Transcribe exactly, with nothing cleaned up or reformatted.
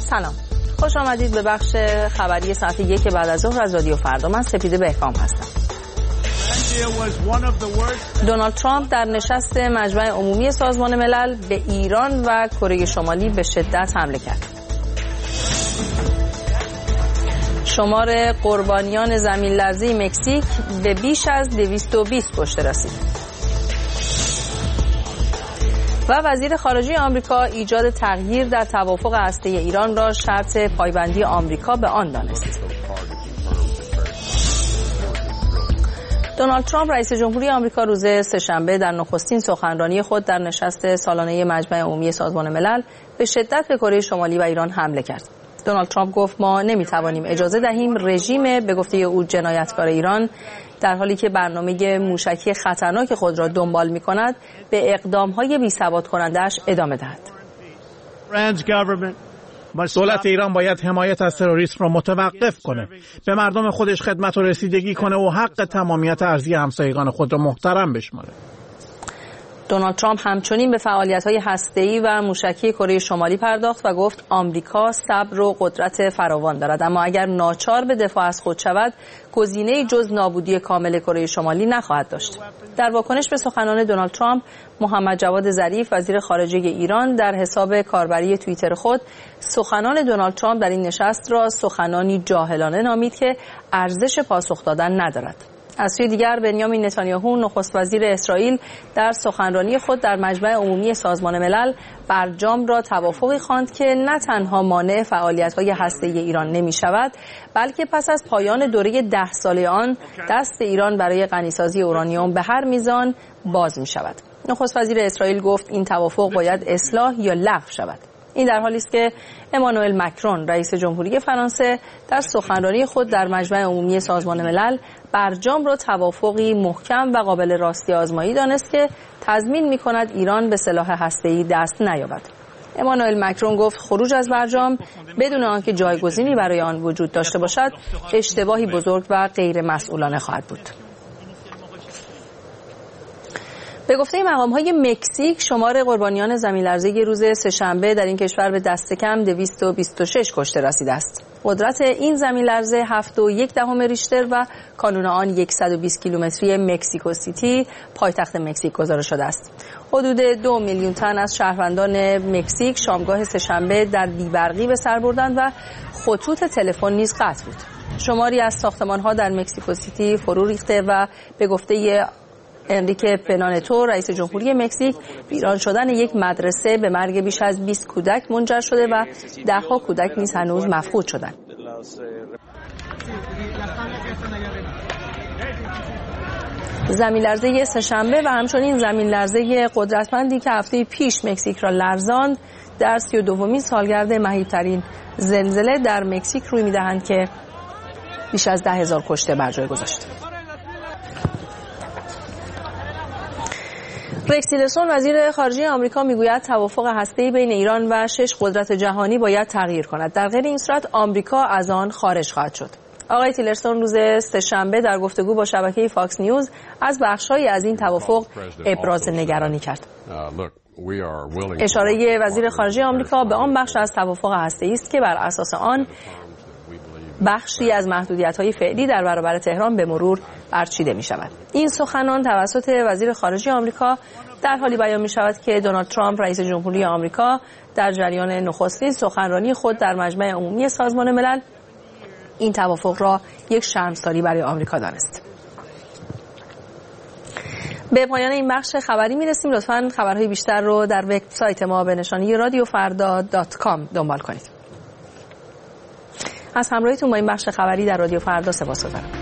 سلام، خوش آمدید به بخش خبری ساعت یک بعد از ظهر از رادیو فردا. من سپیده بهکام هستم. دونالد ترامپ در نشست مجمع عمومی سازمان ملل به ایران و کره شمالی به شدت حمله کرد. شمار قربانیان زمین لرزه مکزیک به بیش از دویست و بیست کشته رسید. و وزیر خارجه آمریکا ایجاد تغییر در توافق هسته ایران را شرط پایبندی آمریکا به آن دانست. دونالد ترامپ رئیس جمهوری آمریکا روز سه‌شنبه در نخستین سخنرانی خود در نشست سالانه مجمع عمومی سازمان ملل به شدت به کره شمالی و ایران حمله کرد. دونالد ترامپ گفت ما نمیتوانیم اجازه دهیم رژیم به گفته او جنایتکار ایران در حالی که برنامه موشکی خطرناک خود را دنبال می‌کند به اقدام‌های بی‌ثبات کننده‌اش ادامه دهد. دولت ایران باید حمایت از تروریسم را متوقف کنه، به مردم خودش خدمت و رسیدگی کنه و حق تمامیت ارضی همسایگان خود را محترم بشماره. دونالد ترامپ همچنین به فعالیت‌های هسته‌ای و موشکی کره شمالی پرداخت و گفت آمریکا صبر و قدرت فراوان دارد، اما اگر ناچار به دفاع از خود شود گزینه‌ای جز نابودی کامل کره شمالی نخواهد داشت. در واکنش به سخنان دونالد ترامپ، محمد جواد ظریف وزیر خارجه ایران در حساب کاربری توییتر خود سخنان دونالد ترامپ در این نشست را سخنانی جاهلانه نامید که ارزش پاسخ دادن ندارد. از سوی دیگر بنیامین نتانیاهو نخست وزیر اسرائیل در سخنرانی خود در مجمع عمومی سازمان ملل برجام را توافقی خواند که نه تنها مانع فعالیت‌های هسته‌ای ایران نمی‌شود، بلکه پس از پایان دوره ده ساله آن دست ایران برای غنیسازی اورانیوم به هر میزان باز می‌شود. نخست وزیر اسرائیل گفت این توافق باید اصلاح یا لغو شود. این در حالی است که امانوئل مکرون رئیس جمهوری فرانسه در سخنرانی خود در مجمع عمومی سازمان ملل برجام را توافقی محکم و قابل راستی آزمایی دانست که تضمین می‌کند ایران به سلاح هسته‌ای دست نیابد. امانوئل مکرون گفت خروج از برجام بدون آنکه جایگزینی برای آن وجود داشته باشد اشتباهی بزرگ و غیر مسئولانه خواهد بود. به گفته مقام‌های مکزیک شمار قربانیان زمین‌لرزه روز سه‌شنبه در این کشور به دست کم دویست و بیست و شش کشته رسیده است. قدرت این زمین‌لرزه هفت و یک دهم ریشتر و کانون آن صد و بیست کیلومتری مکزیکو سیتی پایتخت مکزیک گزارش شده است. حدود دو میلیون تن از شهروندان مکزیک شامگاه سه‌شنبه در بی‌برقی به سر بردند و خطوط تلفن نیز قطع بود. شماری از ساختمان‌ها در مکزیکو سیتی فرو ریخته و به گفته انریکه پنا نیتو رئیس جمهوری مکزیک ویران شدن یک مدرسه به مرگ بیش از بیست کودک منجر شده و ده‌ها کودک نیز هنوز مفقود شدند. زمین لرزه سه‌شنبه و همچنین زمین لرزه قدرتمندی که هفته پیش مکزیک را لرزاند در سی و دومین سالگرد مهیب‌ترین زلزله در مکزیک روی می‌دهند که بیش از ده هزار کشته بر جای گذاشت. رکس تیلرسون وزیر خارجه آمریکا میگوید توافق هسته‌ای بین ایران و شش قدرت جهانی باید تغییر کند. در غیر این صورت آمریکا از آن خارج خواهد شد. آقای تیلرسون روز سه‌شنبه در گفتگو با شبکه فاکس نیوز از بخش‌هایی از این توافق ابراز نگرانی کرد. اشاره وزیر خارجه آمریکا به آن بخش از توافق هسته‌ای است که بر اساس آن بخشی از محدودیت‌های فعلی در برابر تهران به مرور برچیده می‌شود. این سخنان توسط وزیر خارجه آمریکا در حالی بیان می‌شود که دونالد ترامپ رئیس جمهوری آمریکا در جریان نخستین سخنرانی خود در مجمع عمومی سازمان ملل این توافق را یک شرمساری برای آمریکا دانست. به پایان این بخش خبری می‌رسیم. لطفاً خبرهای بیشتر رو در وبسایت ما به نشانی رادیو فردا دات کام دنبال کنید. از همراهیتون با این بخش خبری در رادیو فردا سپاسگزارم.